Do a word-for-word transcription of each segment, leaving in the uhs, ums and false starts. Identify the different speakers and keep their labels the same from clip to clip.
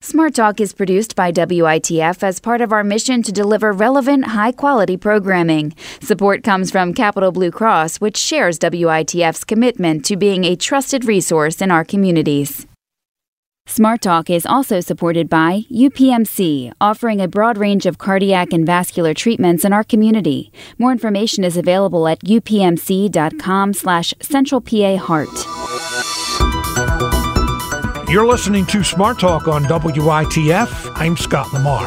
Speaker 1: Smart Talk is produced by W I T F as part of our mission to deliver relevant, high-quality programming. Support comes from Capital Blue Cross, which shares W I T F's commitment to being a trusted resource in our communities. Smart Talk is also supported by U P M C, offering a broad range of cardiac and vascular treatments in our community. More information is available at upmc.com slash Central PA Heart.
Speaker 2: You're listening to Smart Talk on W I T F. I'm Scott Lamar.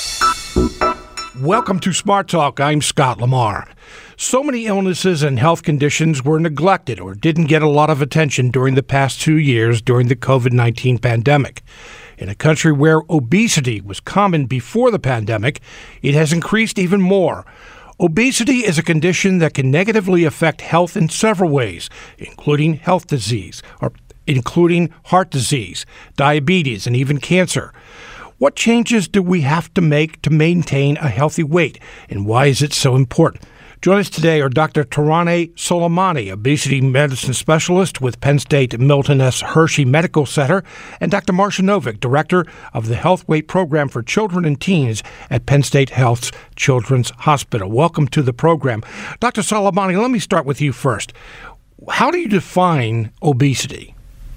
Speaker 2: Welcome to Smart Talk. I'm Scott Lamar. So many illnesses and health conditions were neglected or didn't get a lot of attention during the past two years during the covid nineteen pandemic. In a country where obesity was common before the pandemic, it has increased even more. Obesity is a condition that can negatively affect health in several ways, including health disease, or including heart disease, diabetes, and even cancer. What changes do we have to make to maintain a healthy weight, and why is it so important? Join us today are Doctor Taraneh Soleimani, obesity medicine specialist with Penn State Milton S. Hershey Medical Center, and Doctor Marcia Novick, director of the Health Weight Program for Children and Teens at Penn State Health's Children's Hospital. Welcome to the program. Doctor Soleimani, let me start with you first. How do you define obesity?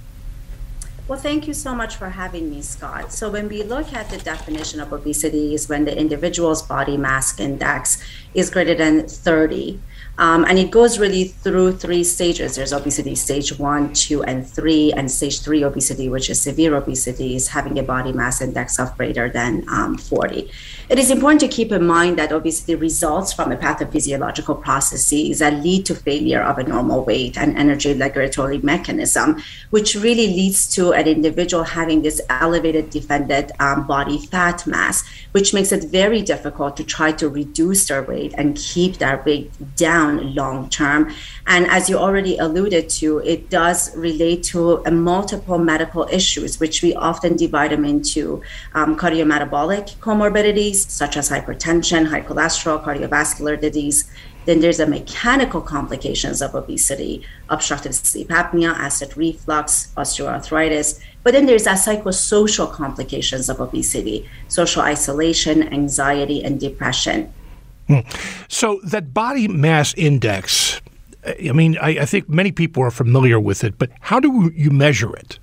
Speaker 3: Well, thank you so much for having me, Scott. So when we look at the definition of obesity is when the individual's body mass index is greater than thirty. Um, and it goes really through three stages. There's obesity stage one, two, and three. And stage three obesity, which is severe obesity, is having a body mass index of greater than um, forty. It is important to keep in mind that obesity results from a pathophysiological processes that lead to failure of a normal weight and energy regulatory mechanism, which really leads to an individual having this elevated defended um, body fat mass, which makes it very difficult to try to reduce their weight and keep their weight down long term. And as you already alluded to, it does relate to uh, multiple medical issues, which we often divide them into um, cardiometabolic comorbidities, such as hypertension, high cholesterol, cardiovascular disease. Then there's the mechanical complications of obesity, obstructive sleep apnea, acid reflux, osteoarthritis. But then there's the psychosocial complications of obesity, social isolation, anxiety, and depression.
Speaker 2: Hmm. So that body mass index, I mean, I, I think many people are familiar with it, but how do you measure it?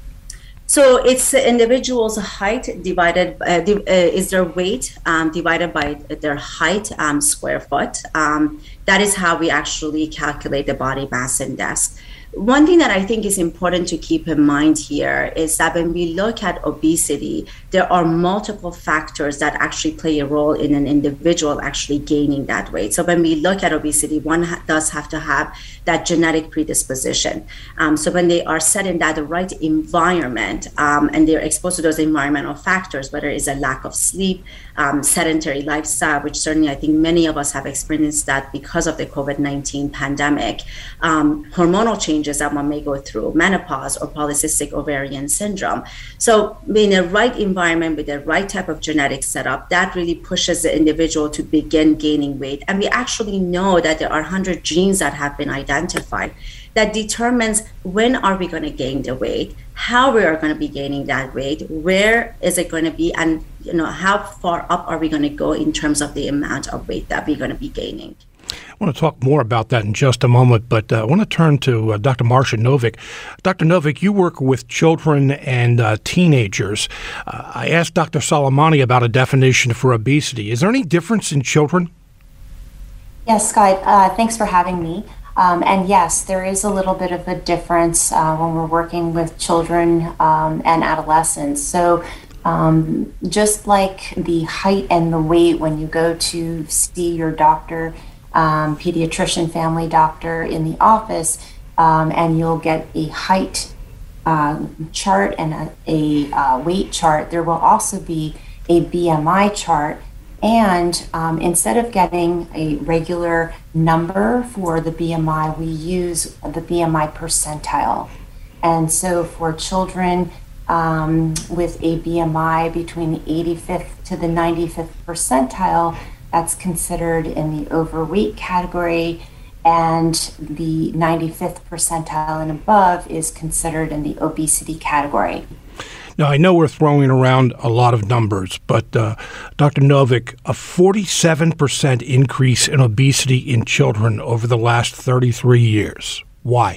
Speaker 3: So it's the individual's height divided, uh, div- uh, is their weight um, divided by their height um, square foot. Um, that is how we actually calculate the body mass index. One thing that I think is important to keep in mind here is that when we look at obesity, there are multiple factors that actually play a role in an individual actually gaining that weight. So when we look at obesity, one ha- does have to have that genetic predisposition. Um, so when they are set in that right environment um, and they're exposed to those environmental factors, whether it's a lack of sleep, um, sedentary lifestyle, which certainly I think many of us have experienced that because of the covid nineteen pandemic, um, hormonal changes that one may go through, menopause or polycystic ovarian syndrome. So in a right environment with the right type of genetic setup, that really pushes the individual to begin gaining weight. And we actually know that there are one hundred genes that have been identified that determines when are we going to gain the weight, how we are going to be gaining that weight, where is it going to be, and you know how far up are we going to go in terms of the amount of weight that we're going to be gaining.
Speaker 2: I want to talk more about that in just a moment, but uh, I want to turn to uh, Doctor Marcia Novick. Doctor Novick, you work with children and uh, teenagers. Uh, I asked Doctor Soleimani about a definition for obesity. Is there any difference in children?
Speaker 4: Yes, Scott. Uh, thanks for having me. Um, and yes, there is a little bit of a difference uh, when we're working with children um, and adolescents. So um, just like the height and the weight when you go to see your doctor, um, pediatrician, family doctor in the office, um, and you'll get a height uh, chart and a, a uh, weight chart, there will also be a B M I chart. And um, instead of getting a regular number for the B M I, we use the B M I percentile. And so for children um, with a B M I between the eighty-fifth to the ninety-fifth percentile, that's considered in the overweight category, and the ninety-fifth percentile and above is considered in the obesity category.
Speaker 2: Now, I know we're throwing around a lot of numbers, but uh, Doctor Novick, a forty-seven percent increase in obesity in children over the last thirty-three years. Why?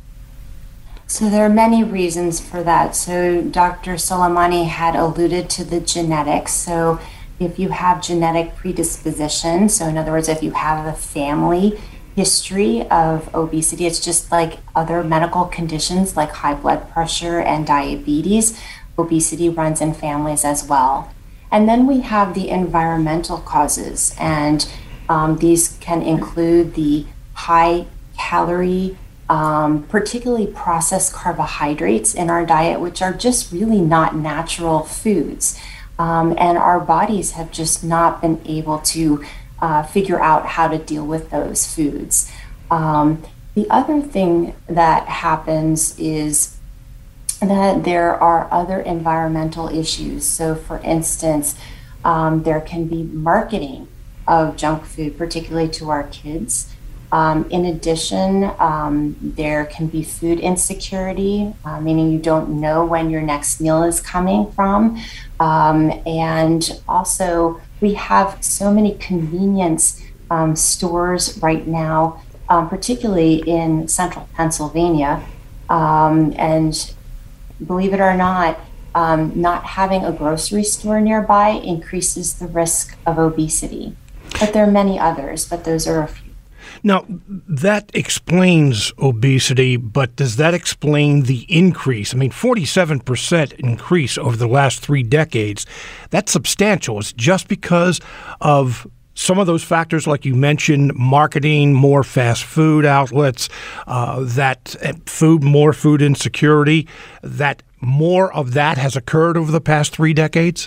Speaker 4: So there are many reasons for that. So Doctor Soleimani had alluded to the genetics. So if you have genetic predisposition, so in other words, if you have a family history of obesity, it's just like other medical conditions like high blood pressure and diabetes, obesity runs in families as well. And then we have the environmental causes, and um, these can include the high calorie, um, particularly processed carbohydrates in our diet, which are just really not natural foods. Um, and our bodies have just not been able to uh, figure out how to deal with those foods. Um, the other thing that happens is that there are other environmental issues. So for instance, um, there can be marketing of junk food, particularly to our kids. Um, in addition, um, there can be food insecurity, uh, meaning you don't know when your next meal is coming from. Um, and also, we have so many convenience um, stores right now, um, particularly in central Pennsylvania. Um, and believe it or not, um, not having a grocery store nearby increases the risk of obesity. But there are many others, but those are a few.
Speaker 2: Now, that explains obesity, but does that explain the increase? I mean, forty-seven percent increase over the last three decades. That's substantial. It's just because of some of those factors, like you mentioned, marketing, more fast food outlets, uh, that uh, food, more food insecurity, that more of that has occurred over the past three decades?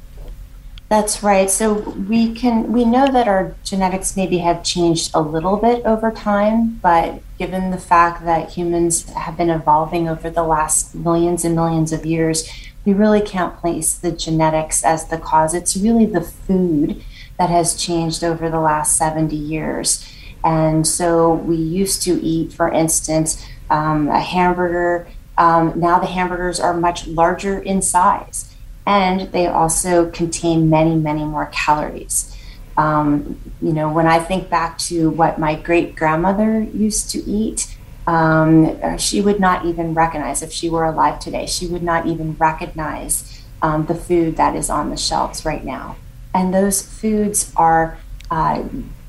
Speaker 4: That's right. So we can we know that our genetics maybe have changed a little bit over time, but given the fact that humans have been evolving over the last millions and millions of years, we really can't place the genetics as the cause. It's really the food that has changed over the last seventy years. And so we used to eat, for instance, um, a hamburger. Um, now the hamburgers are much larger in size. And they also contain many, many more calories. Um, you know, when I think back to what my great grandmother used to eat, um, she would not even recognize, if she were alive today, she would not even recognize um, the food that is on the shelves right now. And those foods are uh,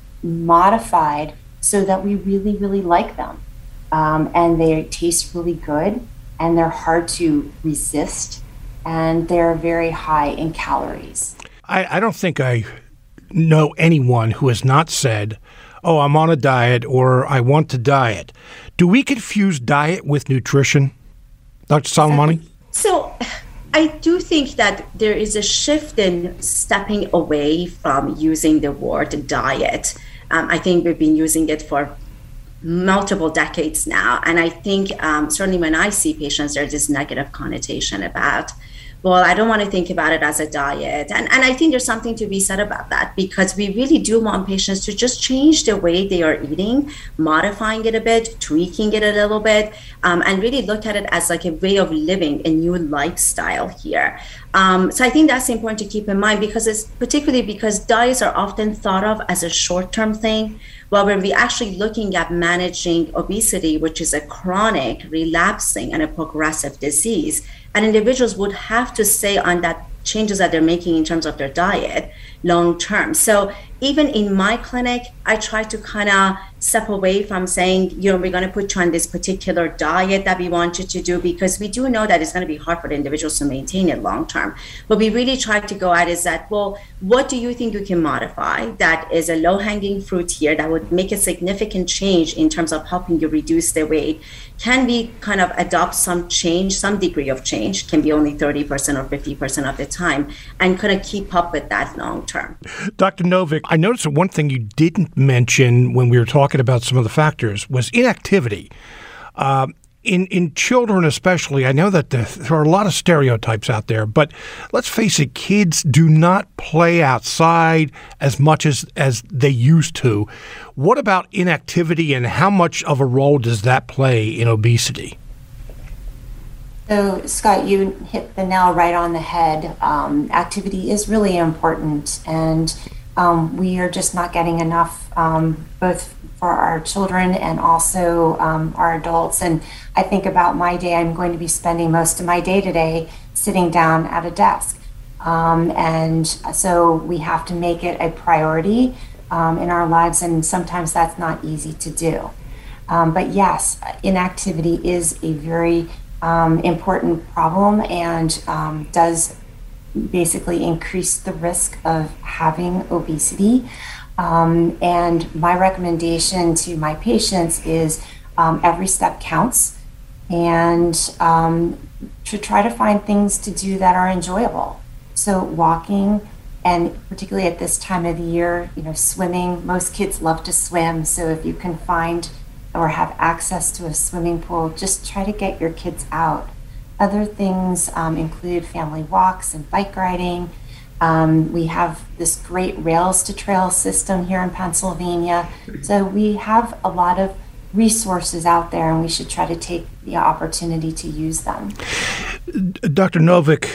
Speaker 4: modified so that we really, really like them. Um, and they taste really good, and they're hard to resist. And they're very high in calories.
Speaker 2: I, I don't think I know anyone who has not said, oh, I'm on a diet or I want to diet. Do we confuse diet with nutrition, Doctor Soleimani?
Speaker 3: So I do think that there is a shift in stepping away from using the word diet. Um, I think we've been using it for multiple decades now. And I think um, certainly when I see patients, there's this negative connotation about, well, I don't want to think about it as a diet. And, and I think there's something to be said about that, because we really do want patients to just change the way they are eating, modifying it a bit, tweaking it a little bit, um, and really look at it as like a way of living, a new lifestyle here. Um, so I think that's important to keep in mind, because it's particularly because diets are often thought of as a short-term thing, while we're actually looking at managing obesity, which is a chronic, relapsing, and a progressive disease. And individuals would have to stay on that changes that they're making in terms of their diet long term. So even in my clinic, I try to kind of step away from saying, you know, we're going to put you on this particular diet that we want you to do, because we do know that it's going to be hard for the individuals to maintain it long term. But we really try to go at is that, well, what do you think you can modify that is a low hanging fruit here that would make a significant change in terms of helping you reduce the weight? Can we kind of adopt some change, some degree of change, can be only thirty percent or fifty percent of the time, and kind of keep up with that long term.
Speaker 2: Doctor Novick, I noticed that one thing you didn't mention when we were talking about some of the factors was inactivity. Uh, in, in children especially, I know that there are a lot of stereotypes out there, but let's face it, kids do not play outside as much as, as they used to. What about inactivity, and how much of a role does that play in obesity?
Speaker 4: So, Scott, you hit the nail right on the head. Um, activity is really important, and um, we are just not getting enough, um, both for our children and also um, our adults. And I think about my day, I'm going to be spending most of my day today sitting down at a desk. Um, and so we have to make it a priority um, in our lives, and sometimes that's not easy to do. Um, but yes, inactivity is a very um, important problem and um, does basically increase the risk of having obesity. Um, and my recommendation to my patients is um, every step counts, and um, to try to find things to do that are enjoyable. So walking, and particularly at this time of the year, you know, swimming. Most kids love to swim, so if you can find or have access to a swimming pool, just try to get your kids out. Other things um, include family walks and bike riding. Um, we have this great Rails to Trail system here in Pennsylvania. So we have a lot of resources out there, and we should try to take the opportunity to use them.
Speaker 2: Doctor Novick,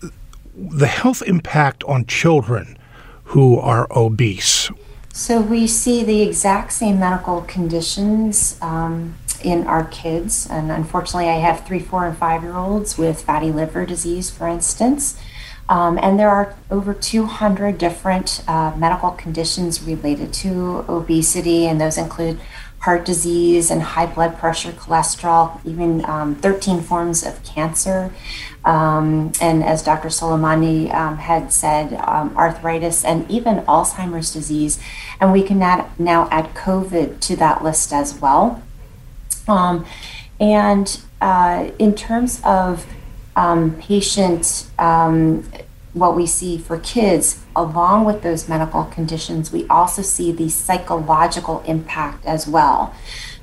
Speaker 2: the health impact on children who are obese.
Speaker 4: So we see the exact same medical conditions um, in our kids. And unfortunately, I have three, four, and five-year-olds with fatty liver disease, for instance. Um, and there are over two hundred different uh, medical conditions related to obesity, and those include heart disease and high blood pressure, cholesterol, even um, thirteen forms of cancer. Um, and as Doctor Soleimani um, had said, um, arthritis and even Alzheimer's disease. And we can add, now add COVID to that list as well. Um, and uh, in terms of um, patient, um, what we see for kids, along with those medical conditions, we also see the psychological impact as well.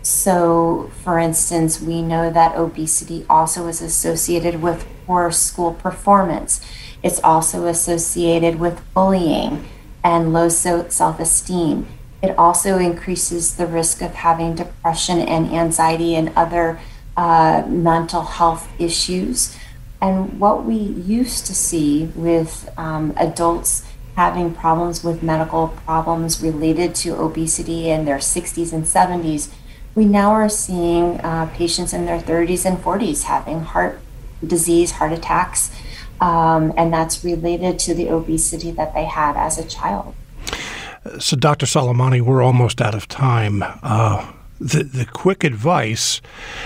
Speaker 4: So, for instance, we know that obesity also is associated with poor school performance. It's also associated with bullying and low self-esteem. It also increases the risk of having depression and anxiety and other uh, mental health issues. And what we used to see with um, adults having problems with medical problems related to obesity in their sixties and seventies, we now are seeing uh, patients in their thirties and forties having heart disease, heart attacks, um, and that's related to the obesity that they had as a child.
Speaker 2: So, Doctor Soleimani, we're almost out of time. Uh, the, the quick advice,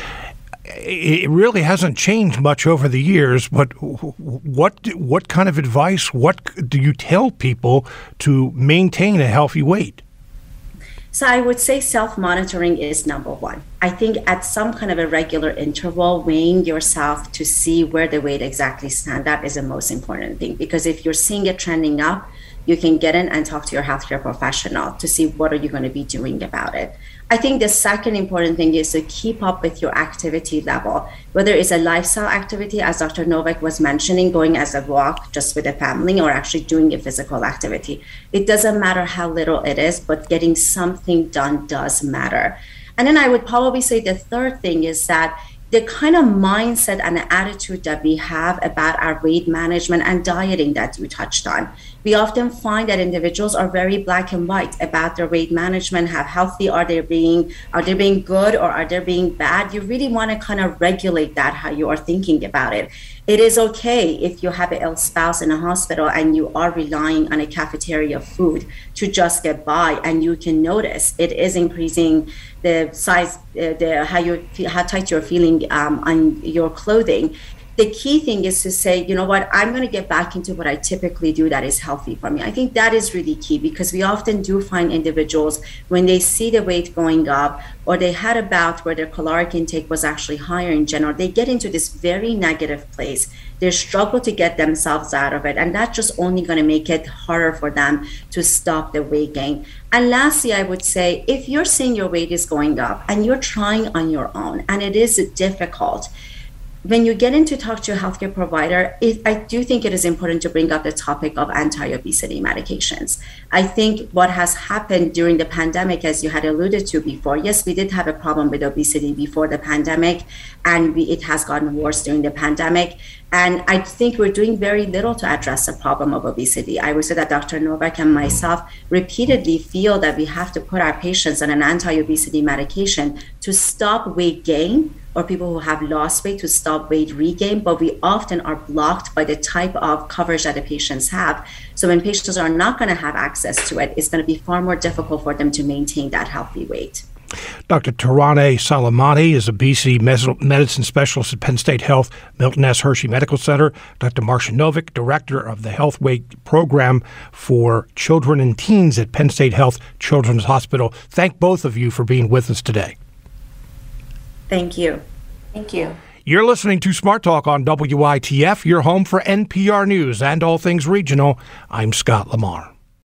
Speaker 2: it really hasn't changed much over the years, but what what kind of advice, what do you tell people to maintain a healthy weight?
Speaker 3: So I would say self-monitoring is number one. I think at some kind of a regular interval, weighing yourself to see where the weight exactly stands, that is the most important thing. Because if you're seeing it trending up, you can get in and talk to your healthcare professional to see what are you going to be doing about it. I think the second important thing is to keep up with your activity level, whether it's a lifestyle activity, as Doctor Novick was mentioning, going as a walk just with a family, or actually doing a physical activity. It doesn't matter how little it is, but getting something done does matter. And then I would probably say the third thing is that the kind of mindset and the attitude that we have about our weight management and dieting that you touched on. We often find that individuals are very black and white about their weight management. How healthy are they being? Are they being good, or are they being bad? You really want to kind of regulate that, how you are thinking about it. It is okay if you have an ill spouse in a hospital and you are relying on a cafeteria food to just get by, and you can notice it is increasing the size, uh, the how you how tight you're feeling um, on your clothing. The key thing is to say, you know what, I'm going to get back into what I typically do that is healthy for me. I think that is really key, because we often do find individuals when they see the weight going up, or they had a bout where their caloric intake was actually higher in general, they get into this very negative place. They struggle to get themselves out of it. And that's just only going to make it harder for them to stop the weight gain. And lastly, I would say, if you're seeing your weight is going up and you're trying on your own and it is difficult, when you get in to talk to a healthcare provider, it, I do think it is important to bring up the topic of anti-obesity medications. I think what has happened during the pandemic, as you had alluded to before, yes, we did have a problem with obesity before the pandemic, and we, it has gotten worse during the pandemic. And I think we're doing very little to address the problem of obesity. I would say that Doctor Novak and myself repeatedly feel that we have to put our patients on an anti-obesity medication to stop weight gain, or people who have lost weight to stop weight regain, but we often are blocked by the type of coverage that the patients have. So when patients are not going to have access to it, it's going to be far more difficult for them to maintain that healthy weight.
Speaker 2: Doctor Taraneh Salamani is obesity medicine specialist at Penn State Health, Milton S. Hershey Medical Center. Doctor Marcia Novick, director of the Health Weight Program for Children and Teens at Penn State Health Children's Hospital. Thank both of you for being with us today.
Speaker 3: Thank you.
Speaker 4: Thank you.
Speaker 2: You're listening to Smart Talk on W I T F, your home for N P R News and all things regional. I'm Scott Lamar.